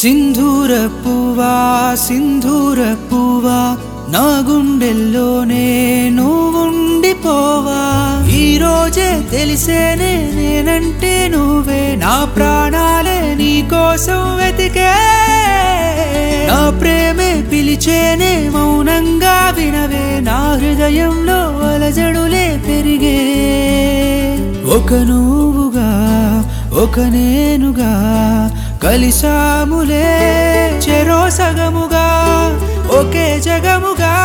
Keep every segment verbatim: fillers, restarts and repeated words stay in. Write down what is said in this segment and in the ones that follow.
సింధూర పువ్వా సింధూర పువ్వా నా గుండెల్లోనే నువ్వుండిపోవా ఈ రోజే తెలిసేనే నేనంటే నువ్వే నా ప్రాణాలే నీ కోసం వెతికే నా ప్రేమే పిలిచేనే మౌనంగా వినవే నా హృదయంలో అలజడులే పెరిగే ఒక నువ్వుగా ఒక నేనుగా కలిసాములే చెరో సగముగా ఒకే జగముగా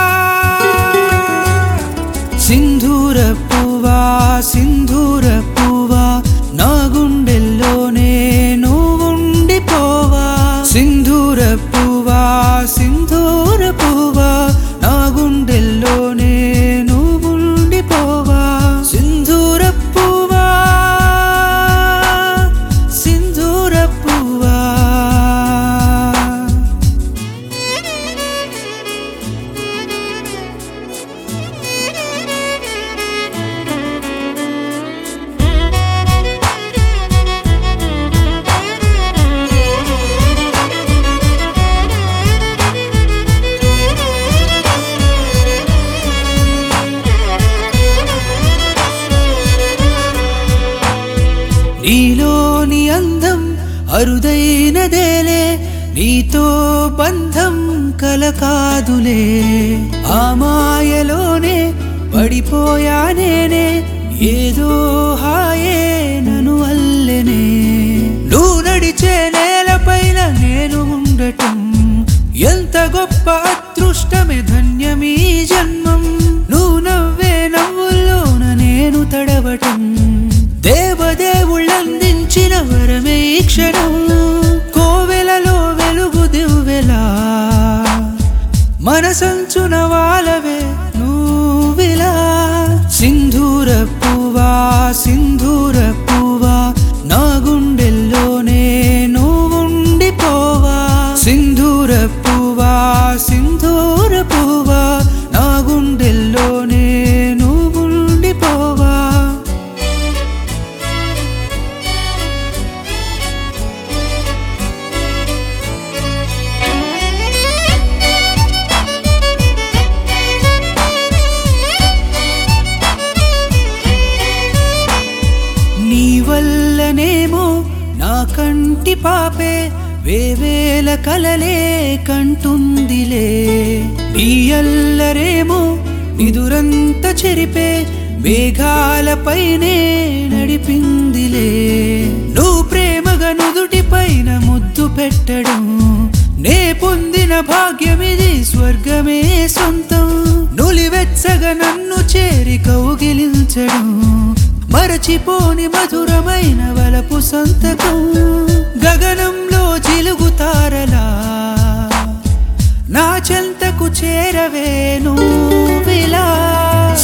సింధూర పువ్వా సింధూర పువ్వా నా గుండెల్లోనే నువ్వుండిపోవా సింధూర పువ్వా సింధూర పువ్వా నా గుండెల్లోనే నువ్వుండిపోవా సింధూర పువ్వా సింధూర పువ్వా నీలోని అందం అరుదైనదేలే నీతో బంధం కలకాదులే ఆ మాయలోనే పడిపోయా నేనే ఏదో హాయే నన్ను అల్లెనే నువ్వు నడిచే నేలపైన నేను ఉండటం ఎంత గొప్ప అదృష్టమే ధన్యమీ జన్మం నువ్వు నవ్వే నవ్వుల్లోన నేను తడవటం దేవదేవుళ్ళందించిన వరమే ఈ క్షణం కోవెలలో వెలుగు దివ్వెలా మనసంచున వాలవే నువ్విలా సింధూర పువ్వా సింధూర పువ్వా నా గుండెల్లోనే నువ్వుండిపోవా సింధూర పువ్వా సింధూర పువ్వా నా గుండెల్లోనే నువ్వుండిపోవా నీ వల్లనేమో నా కంటి పాపే వేవేల కలలే కంటుందిలే నీ అల్లరేమో నిదురంత చెరిపే మేఘాలపైనే నడిపిందిలే నువ్వు ప్రేమగా నుదుటి పైన ముద్దు పెట్టడం నే పొందిన భాగ్యమిది స్వర్గమే సొంతం నులివెచ్చగా నన్ను చేరి కౌగిలించడం మరచిపోని మధురమైన వలపు సంతకం గగనంలో చిలుగుతారలా నా చెంతకు చేరవే నువ్విలా